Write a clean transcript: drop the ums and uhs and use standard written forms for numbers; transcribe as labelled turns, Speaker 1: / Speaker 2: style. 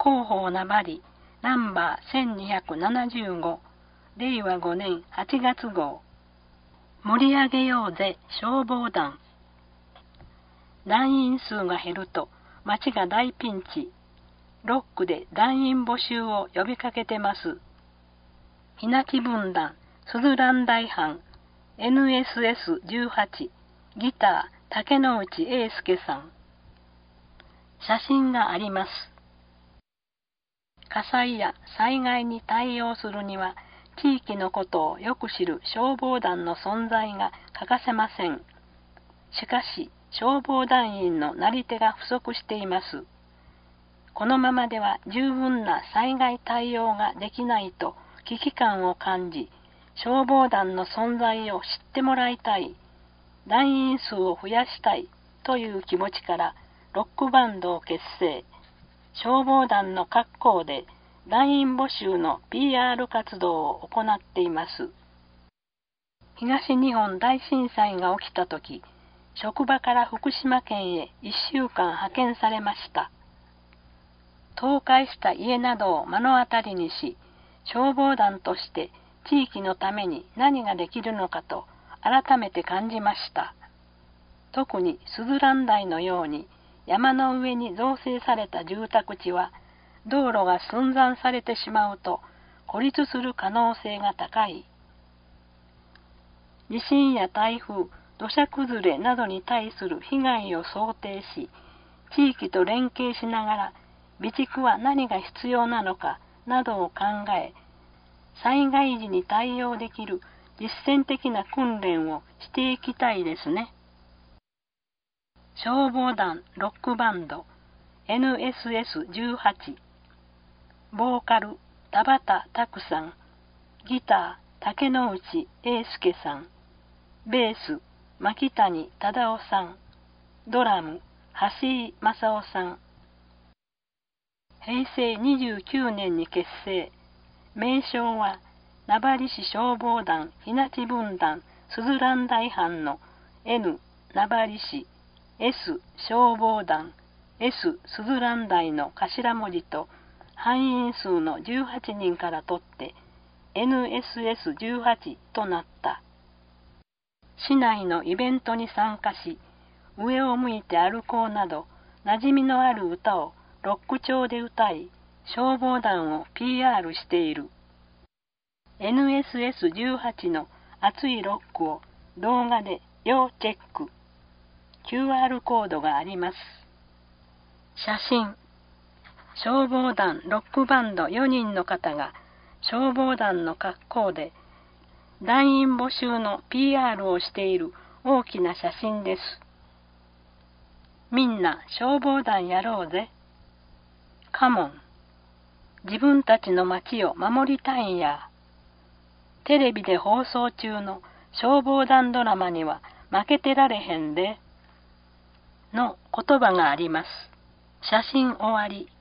Speaker 1: 広報名張ナンバー1275令和5年8月号。盛り上げようぜ消防団。団員数が減ると町が大ピンチ。6区で団員募集を呼びかけてます。ひなき分団すずらん大班 NSS18 ギター竹之内英介さん。写真があります。火災や災害に対応するには地域のことをよく知る消防団の存在が欠かせません。しかし消防団員のなり手が不足しています。このままでは十分な災害対応ができないと危機感を感じ、消防団の存在を知ってもらいたい、団員数を増やしたいという気持ちからロックバンドを結成。消防団の各校で団員募集の PR 活動を行っています。東日本大震災が起きたとき、職場から福島県へ1週間派遣されました。倒壊した家などを目の当たりにし、消防団として地域のために何ができるのかと改めて感じました。特にすずらん台のように山の上に造成された住宅地は道路が寸断されてしまうと孤立する可能性が高い。地震や台風、土砂崩れなどに対する被害を想定し、地域と連携しながら備蓄は何が必要なのかなどを考え、災害時に対応できる実践的な訓練をしていきたいですね。消防団ロックバンド NSS18 ボーカル田畑拓さん、ギター竹之内英介さん、ベース牧谷忠夫さん、ドラム橋井正夫さん。平成29年に結成。名称は名張市消防団日立分団すずらん大班の N 名張市、S 消防団、S すずらん台の頭文字と班員数の18人から取って NSS18 となった。市内のイベントに参加し、上を向いて歩こうなど馴染みのある歌をロック調で歌い、消防団を PR している。NSS18 の熱いロックを動画で要チェック。QR コードがあります。写真。消防団ロックバンド4人の方が消防団の格好で団員募集の PR をしている大きな写真です。みんな消防団やろうぜ。カモン。自分たちの町を守りたいんや。テレビで放送中の消防団ドラマには負けてられへんで。の言葉があります。写真終わり。